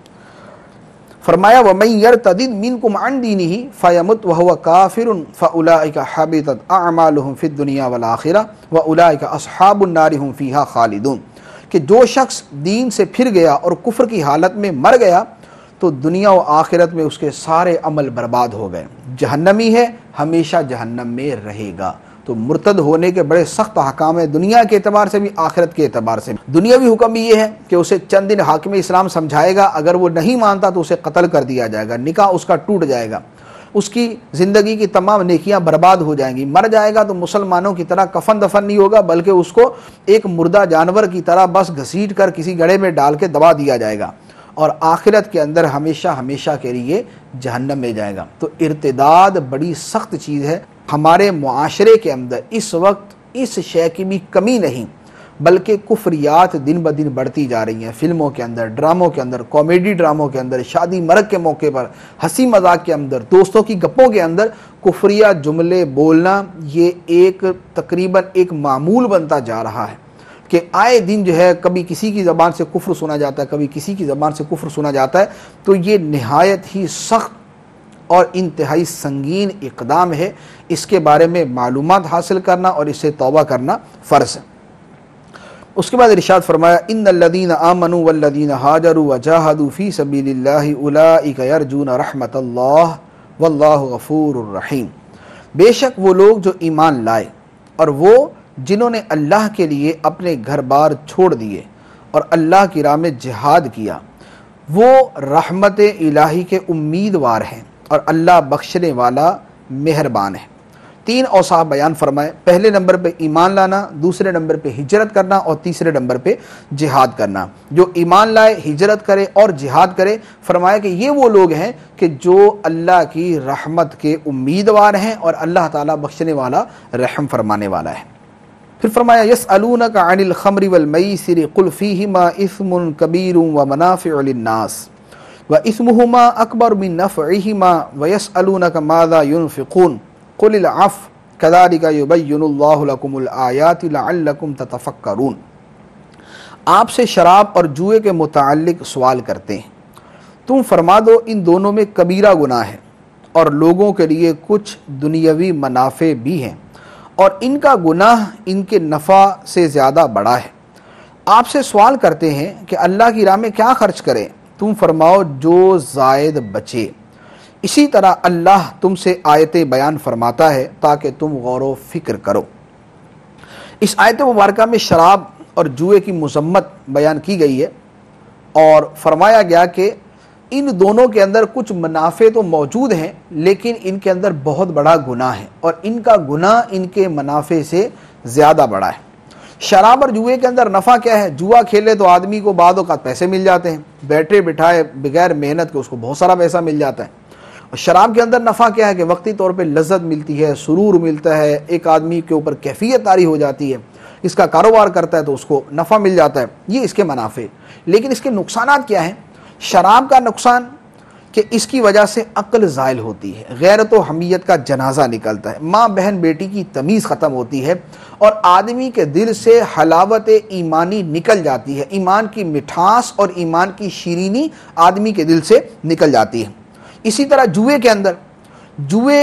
فرمایا وَمَن يَرْتَدِدْ مِنْكُمْ عَنْ دِينِهِ فَيَمُتْ وَهُوَ كَافِرٌ فَأُولَٰئِكَ حَبِطَتْ أَعْمَالُهُم فِي الدُّنْيَا وَالْآخِرَةِ وَأُولَٰئِكَ أَصْحَابُ النَّارِ هُمْ فِيهَا خَالِدُونَ، کہ جو شخص دین سے پھر گیا اور کفر کی حالت میں مر گیا تو دنیا و آخرت میں اس کے سارے عمل برباد ہو گئے، جہنمی ہے، ہمیشہ جہنم میں رہے گا۔ تو مرتد ہونے کے بڑے سخت احکام ہیں، دنیا کے اعتبار سے بھی، آخرت کے اعتبار سے بھی۔ دنیاوی حکم بھی یہ ہے کہ اسے چند دن حاکم اسلام سمجھائے گا، اگر وہ نہیں مانتا تو اسے قتل کر دیا جائے گا، نکاح اس کا ٹوٹ جائے گا، اس کی زندگی کی تمام نیکیاں برباد ہو جائیں گی، مر جائے گا تو مسلمانوں کی طرح کفن دفن نہیں ہوگا بلکہ اس کو ایک مردہ جانور کی طرح بس گھسیٹ کر کسی گڑھے میں ڈال کے دبا دیا جائے گا، اور آخرت کے اندر ہمیشہ ہمیشہ کے لیے جہنم میں جائے گا۔ تو ارتداد بڑی سخت چیز ہے۔ ہمارے معاشرے کے اندر اس وقت اس شے کی بھی کمی نہیں، بلکہ کفریات دن بدن بڑھتی جا رہی ہیں۔ فلموں کے اندر، ڈراموں کے اندر، کامیڈی ڈراموں کے اندر، شادی مرگ کے موقع پر، ہنسی مذاق کے اندر، دوستوں کی گپوں کے اندر کفریہ جملے بولنا یہ تقریباً ایک معمول بنتا جا رہا ہے کہ آئے دن جو ہے کبھی کسی کی زبان سے کفر سنا جاتا ہے، کبھی کسی کی زبان سے کفر سنا جاتا ہے۔ تو یہ نہایت ہی سخت اور انتہائی سنگین اقدام ہے، اس کے بارے میں معلومات حاصل کرنا اور اس سے توبہ کرنا فرض ہے۔ اس کے بعد ارشاد فرمایا ان الذین آمنوا والذین ہاجروا وجاہدوا فی سبیل اللہ اولئک یرجون رحمت اللہ واللہ غفور الرحیم۔ بے شک وہ لوگ جو ایمان لائے اور وہ جنہوں نے اللہ کے لیے اپنے گھر بار چھوڑ دیے اور اللہ کی راہ میں جہاد کیا، وہ رحمت الہی کے امیدوار ہیں اور اللہ بخشنے والا مہربان ہے۔ 3 اوصاف بیان فرمائے، پہلے نمبر پہ ایمان لانا، دوسرے نمبر پہ ہجرت کرنا اور تیسرے نمبر پہ جہاد کرنا۔ جو ایمان لائے، ہجرت کرے اور جہاد کرے، فرمایا کہ یہ وہ لوگ ہیں کہ جو اللہ کی رحمت کے امیدوار ہیں اور اللہ تعالیٰ بخشنے والا، رحم فرمانے والا ہے۔ پھر فرمایا یسألونک عن الخمر والمیسر قل فیہما اثم کبیر ومنافع للناس واسمہما اکبر من نفعہما ویسألونک ماذا ينفقون قل العفو كذلك يبين الله لكم الآيات لعلكم تتفکرون۔ آپ سے شراب اور جوئے کے متعلق سوال کرتے ہیں، تم فرما دو ان دونوں میں کبیرہ گناہ ہے اور لوگوں کے لیے کچھ دنیاوی منافع بھی ہیں، اور ان کا گناہ ان کے نفع سے زیادہ بڑا ہے۔ آپ سے سوال کرتے ہیں کہ اللہ کی راہ میں کیا خرچ کریں، تم فرماؤ جو زائد بچے۔ اسی طرح اللہ تم سے آیتیں بیان فرماتا ہے تاکہ تم غور و فکر کرو۔ اس آیت مبارکہ میں شراب اور جوئے کی مذمت بیان کی گئی ہے اور فرمایا گیا کہ ان دونوں کے اندر کچھ منافع تو موجود ہیں، لیکن ان کے اندر بہت بڑا گناہ ہے اور ان کا گناہ ان کے منافع سے زیادہ بڑا ہے۔ شراب اور جوئے کے اندر نفع کیا ہے؟ جوا کھیلے تو آدمی کو بعض اوقات پیسے مل جاتے ہیں، بیٹھے بٹھائے بغیر محنت کے اس کو بہت سارا پیسہ مل جاتا ہے۔ اور شراب کے اندر نفع کیا ہے کہ وقتی طور پہ لذت ملتی ہے، سرور ملتا ہے، ایک آدمی کے اوپر کیفیت طاری ہو جاتی ہے، اس کا کاروبار کرتا ہے تو اس کو نفع مل جاتا ہے، یہ اس کے منافع۔ لیکن اس کے نقصانات کیا ہیں؟ شراب کا نقصان کہ اس کی وجہ سے عقل زائل ہوتی ہے، غیرت و حمیت کا جنازہ نکلتا ہے، ماں بہن بیٹی کی تمیز ختم ہوتی ہے اور آدمی کے دل سے حلاوت ایمانی نکل جاتی ہے، ایمان کی مٹھاس اور ایمان کی شیرینی آدمی کے دل سے نکل جاتی ہے۔ اسی طرح جوئے کے اندر جوئے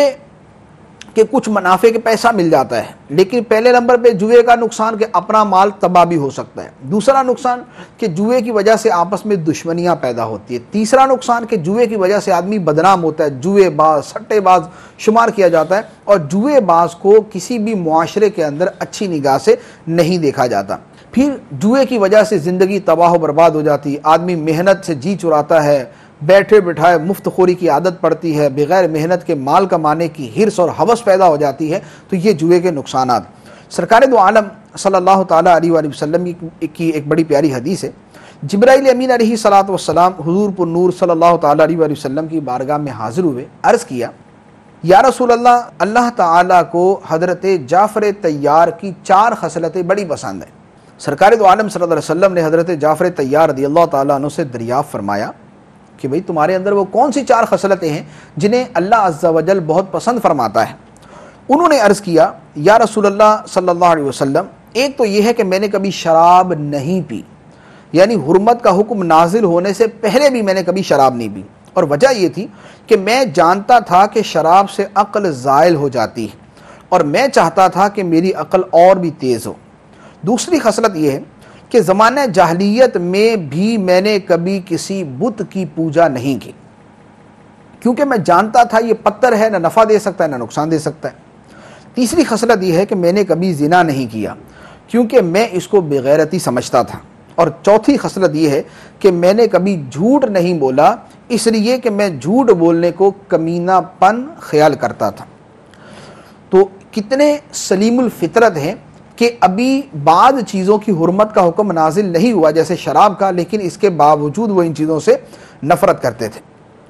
کے کچھ منافع کے پیسہ مل جاتا ہے، لیکن پہلے نمبر پہ جوئے کا نقصان کہ اپنا مال تباہ بھی ہو سکتا ہے، دوسرا نقصان کہ جوئے کی وجہ سے آپس میں دشمنیاں پیدا ہوتی ہے، تیسرا نقصان کہ جوئے کی وجہ سے آدمی بدنام ہوتا ہے، جوئے باز، سٹے باز شمار کیا جاتا ہے اور جوئے باز کو کسی بھی معاشرے کے اندر اچھی نگاہ سے نہیں دیکھا جاتا۔ پھر جوئے کی وجہ سے زندگی تباہ و برباد ہو جاتی ہے، آدمی محنت سے جی چراتا ہے، بیٹھے بٹھائے مفت خوری کی عادت پڑتی ہے، بغیر محنت کے مال کمانے کی حرص اور ہوس پیدا ہو جاتی ہے، تو یہ جوئے کے نقصانات۔ سرکار دو عالم صلی اللہ تعالیٰ علیہ وآلہ وسلم کی ایک بڑی پیاری حدیث ہے۔ جبرائیل امین علیہ الصلوۃ والسلام حضور پر نور صلی اللہ تعالیٰ علیہ وآلہ وسلم کی بارگاہ میں حاضر ہوئے، عرض کیا یا رسول اللہ، اللہ تعالیٰ کو حضرت جعفر طیار کی 4 خصلتیں بڑی پسند ہیں۔ سرکار دو عالم صلی اللہ علیہ وسلم نے حضرت جعفر طیار رضی اللہ تعالیٰ عنہ سے دریافت فرمایا کہ بھئی تمہارے اندر وہ کون سی 4 خصلتیں ہیں جنہیں اللہ عز و جل بہت پسند فرماتا ہے؟ انہوں نے عرض کیا یا رسول اللہ صلی اللہ علیہ وسلم، ایک تو یہ ہے کہ میں نے کبھی شراب نہیں پی، یعنی حرمت کا حکم نازل ہونے سے پہلے بھی میں نے کبھی شراب نہیں پی، اور وجہ یہ تھی کہ میں جانتا تھا کہ شراب سے عقل زائل ہو جاتی ہے اور میں چاہتا تھا کہ میری عقل اور بھی تیز ہو۔ دوسری خصلت یہ ہے کہ زمانہ جاہلیت میں بھی میں نے کبھی کسی بت کی پوجا نہیں کی، کیونکہ میں جانتا تھا یہ پتھر ہے، نہ نفع دے سکتا ہے نہ نقصان دے سکتا ہے۔ تیسری خصلت یہ ہے کہ میں نے کبھی زنا نہیں کیا، کیونکہ میں اس کو بغیرتی سمجھتا تھا۔ اور چوتھی خصلت یہ ہے کہ میں نے کبھی جھوٹ نہیں بولا، اس لیے کہ میں جھوٹ بولنے کو کمینہ پن خیال کرتا تھا۔ تو کتنے سلیم الفطرت ہیں کہ ابھی بعض چیزوں کی حرمت کا حکم نازل نہیں ہوا جیسے شراب کا، لیکن اس کے باوجود وہ ان چیزوں سے نفرت کرتے تھے۔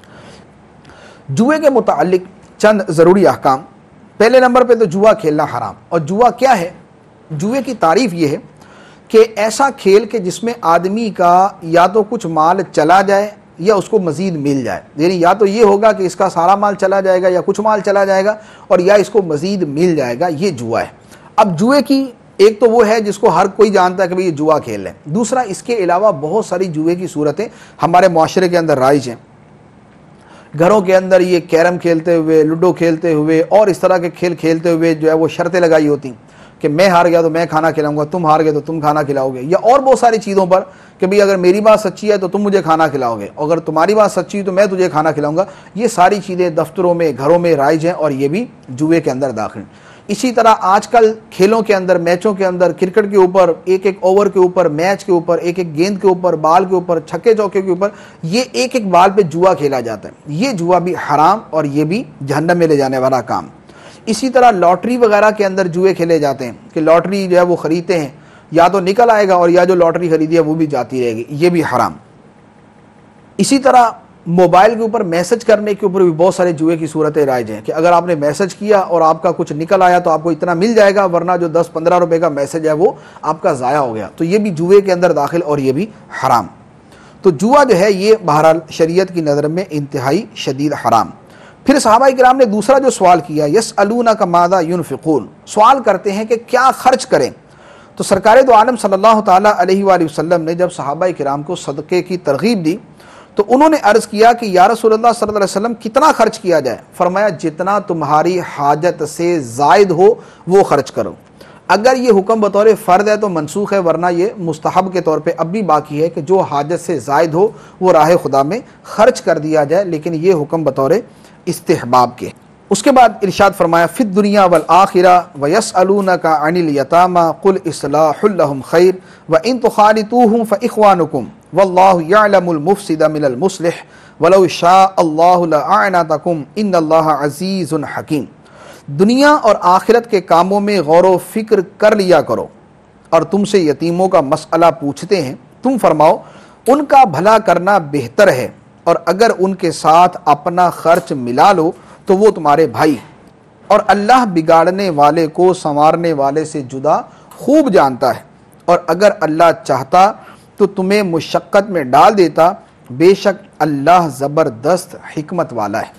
جوئے کے متعلق چند ضروری احکام۔ پہلے نمبر پہ تو جوا کھیلنا حرام، اور جوا کیا ہے؟ جوئے کی تعریف یہ ہے کہ ایسا کھیل کہ جس میں آدمی کا یا تو کچھ مال چلا جائے یا اس کو مزید مل جائے، یعنی یا تو یہ ہوگا کہ اس کا سارا مال چلا جائے گا یا کچھ مال چلا جائے گا، اور یا اس کو مزید مل جائے گا، یہ جوا ہے۔ اب جوئے کی ایک تو وہ ہے جس کو ہر کوئی جانتا ہے کہ یہ جوا کھیل ہے، دوسرا اس کے علاوہ بہت ساری جوئے کی صورتیں ہمارے معاشرے کے اندر رائج ہیں۔ گھروں کے اندر یہ کیرم کھیلتے ہوئے، لوڈو کھیلتے ہوئے اور اس طرح کے کھیل کھیلتے ہوئے جو ہے وہ شرطیں لگائی ہوتی ہیں کہ میں ہار گیا تو میں کھانا کھلاؤں گا، تم ہار گئے تو تم کھانا کھلاؤ گے، یا اور بہت ساری چیزوں پر کہ بھئی اگر میری بات سچی ہے تو تم مجھے کھانا کھلاؤ گے، اگر تمہاری بات سچی ہے تو میں تجھے کھانا کھلاؤں گا۔ یہ ساری چیزیں دفتروں میں، گھروں میں رائج ہیں اور یہ بھی جوئے کے اندر داخل ہیں۔ اسی طرح آج کل کھیلوں کے اندر، میچوں کے اندر، کرکٹ کے اوپر ایک ایک اوور کے اوپر، میچ کے اوپر، ایک ایک گیند کے اوپر، بال کے اوپر، چھکے چوکے کے اوپر، یہ ایک ایک بال پہ جوا کھیلا جاتا ہے۔ یہ جوا بھی حرام اور یہ بھی جہنم میں لے جانے والا کام۔ اسی طرح لاٹری وغیرہ کے اندر جوئے کھیلے جاتے ہیں کہ لاٹری جو ہے وہ خریدتے ہیں، یا تو نکل آئے گا اور یا جو لاٹری خریدی ہے وہ بھی جاتی رہے گی، یہ بھی حرام۔ اسی طرح موبائل کے اوپر میسج کرنے کے اوپر بھی بہت سارے جوئے کی صورتیں رائج ہیں کہ اگر آپ نے میسج کیا اور آپ کا کچھ نکل آیا تو آپ کو اتنا مل جائے گا، ورنہ جو 10-15 روپے کا میسج ہے وہ آپ کا ضائع ہو گیا، تو یہ بھی جوئے کے اندر داخل اور یہ بھی حرام۔ تو جوا جو ہے یہ بہرحال شریعت کی نظر میں انتہائی شدید حرام۔ پھر صحابہ کرام نے دوسرا جو سوال کیا، یسألونک ماذا ینفقون، سوال کرتے ہیں کہ کیا خرچ کریں۔ تو سرکار دو عالم صلی اللہ تعالیٰ علیہ وآلہ وسلم نے جب صحابہ کرام کو صدقے کی ترغیب دی تو انہوں نے عرض کیا کہ یا رسول اللہ صلی اللہ علیہ وسلم کتنا خرچ کیا جائے؟ فرمایا جتنا تمہاری حاجت سے زائد ہو وہ خرچ کرو۔ اگر یہ حکم بطور فرض ہے تو منسوخ ہے، ورنہ یہ مستحب کے طور پہ اب بھی باقی ہے کہ جو حاجت سے زائد ہو وہ راہ خدا میں خرچ کر دیا جائے، لیکن یہ حکم بطور استحباب کے۔ اس کے بعد ارشاد فرمایا فی الدنیا والآخرہ ویسألونک عن الیتامی قل اصلاح لہم خیر وان تخالطوہم فاخوانکم واللہ یعلم المفسد من المصلح ولو شاء اللہ لأعنتکم ان اللہ عزیز حکیم۔ دنیا اور آخرت کے کاموں میں غور و فکر کر لیا کرو، اور تم سے یتیموں کا مسئلہ پوچھتے ہیں، تم فرماؤ ان کا بھلا کرنا بہتر ہے، اور اگر ان کے ساتھ اپنا خرچ ملا لو تو وہ تمہارے بھائی، اور اللہ بگاڑنے والے کو سنوارنے والے سے جدا خوب جانتا ہے، اور اگر اللہ چاہتا تو تمہیں مشقت میں ڈال دیتا، بے شک اللہ زبردست حکمت والا ہے۔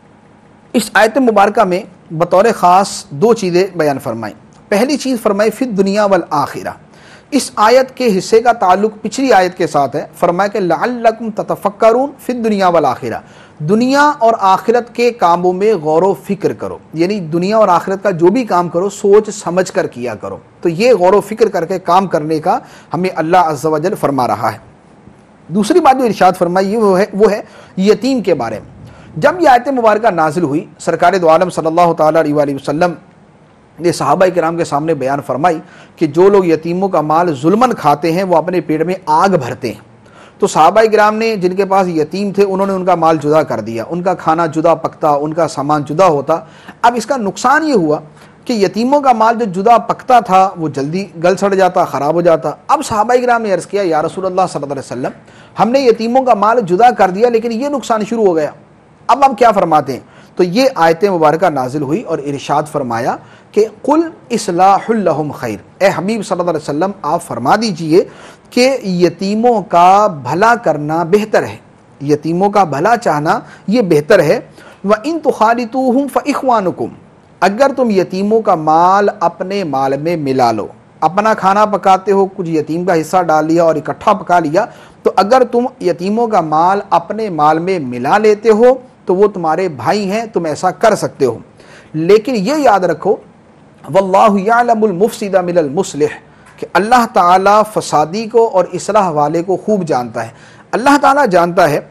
اس آیت مبارکہ میں بطور خاص دو چیزیں بیان فرمائیں۔ پہلی چیز فرمائی فی الدنیا والآخرہ، اس آیت کے حصے کا تعلق پچھلی آیت کے ساتھ ہے، فرمایا کہ لعلکم تتفکرون فی الدنیا والآخرہ، دنیا اور آخرت کے کاموں میں غور و فکر کرو، یعنی دنیا اور آخرت کا جو بھی کام کرو سوچ سمجھ کر کیا کرو۔ تو یہ غور و فکر کر کے کام کرنے کا ہمیں اللہ عز و جل فرما رہا ہے۔ دوسری بات جو ارشاد فرمائی وہ ہے یتیم کے بارے میں۔ جب یہ آیت مبارکہ نازل ہوئی، سرکار دو عالم صلی اللہ تعالیٰ علیہ وآلہ وسلم نے صحابہ کرام کے سامنے بیان فرمائی کہ جو لوگ یتیموں کا مال ظلماً کھاتے ہیں وہ اپنے پیٹ میں آگ بھرتے ہیں۔ تو صحابہ کرام نے جن کے پاس یتیم تھے انہوں نے ان کا مال جدا کر دیا، ان کا کھانا جدا پکتا، ان کا سامان جدا ہوتا۔ اب اس کا نقصان یہ ہوا کہ یتیموں کا مال جو جدا پکتا تھا وہ جلدی گل سڑ جاتا، خراب ہو جاتا۔ اب صحابہ کرام نے عرض کیا یا رسول اللہ صلی اللہ علیہ وسلم ہم نے یتیموں کا مال جدا کر دیا لیکن یہ نقصان شروع ہو گیا، اب ہم کیا فرماتے ہیں؟ تو یہ آیت مبارکہ نازل ہوئی اور ارشاد فرمایا کہ قل اصلاح لہم خیر، اے حبیب صلی اللہ علیہ وسلم آپ فرما دیجئے کہ یتیموں کا بھلا کرنا بہتر ہے، یتیموں کا بھلا چاہنا یہ بہتر ہے۔ وَإِن تُخَالِطُوهُمْ فَإِخْوَانُكُمْ، اگر تم یتیموں کا مال اپنے مال میں ملا لو، اپنا کھانا پکاتے ہو کچھ یتیم کا حصہ ڈال لیا اور اکٹھا پکا لیا، تو اگر تم یتیموں کا مال اپنے مال میں ملا لیتے ہو تو وہ تمہارے بھائی ہیں، تم ایسا کر سکتے ہو، لیکن یہ یاد رکھو واللہ یعلم المفسد من المصلح، کہ اللہ تعالیٰ فسادی کو اور اصلاح والے کو خوب جانتا ہے۔ اللہ تعالیٰ جانتا ہے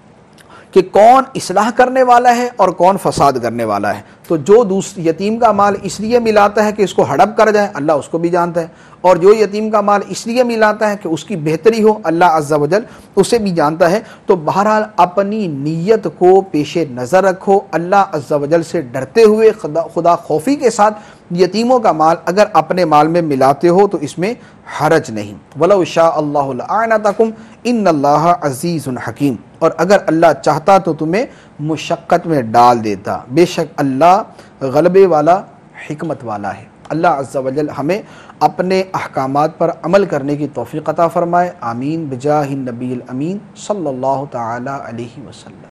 کہ کون اصلاح کرنے والا ہے اور کون فساد کرنے والا ہے۔ تو جو یتیم کا مال اس لیے ملاتا ہے کہ اس کو ہڑپ کر جائے، اللہ اس کو بھی جانتا ہے، اور جو یتیم کا مال اس لیے ملاتا ہے کہ اس کی بہتری ہو، اللہ عز و جل اسے بھی جانتا ہے۔ تو بہرحال اپنی نیت کو پیش نظر رکھو، اللہ عز و جل سے ڈرتے ہوئے خدا خوفی کے ساتھ یتیموں کا مال اگر اپنے مال میں ملاتے ہو تو اس میں حرج نہیں۔ وَلَوْ شَاءَ اللَّهُ لَأَعْنَتَكُمْ إِنَّ اللَّهَ عَزِيزٌ حَكِيمٌ، اور اگر اللہ چاہتا تو تمہیں مشقت میں ڈال دیتا، بے شک اللہ غلبے والا حکمت والا ہے۔ اللہ عز و جل ہمیں اپنے احکامات پر عمل کرنے کی توفیق عطا فرمائے، آمین بجاہ النبی الامین صلی اللہ تعالی علیہ وسلم۔